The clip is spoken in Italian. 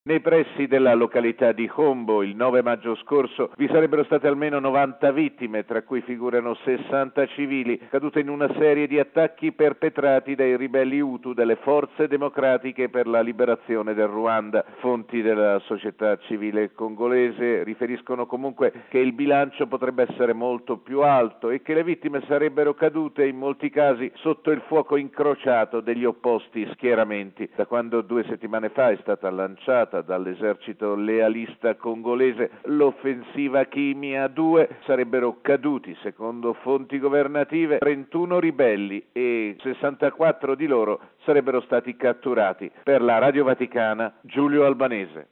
Nei pressi della località di Hombo, il 9 maggio scorso, vi sarebbero state almeno 90 vittime, tra cui figurano 60 civili, cadute in una serie di attacchi perpetrati dai ribelli Hutu delle Forze Democratiche per la Liberazione del Ruanda. Fonti della società civile congolese riferiscono comunque che il bilancio potrebbe essere molto più alto e che le vittime sarebbero cadute in molti casi sotto il fuoco incrociato degli opposti schieramenti. Da quando 2 settimane fa è stata lanciata dall'esercito lealista congolese l'offensiva Kimia 2, sarebbero caduti, secondo fonti governative, 31 ribelli e 64 di loro sarebbero stati catturati. Per la Radio Vaticana, Giulio Albanese.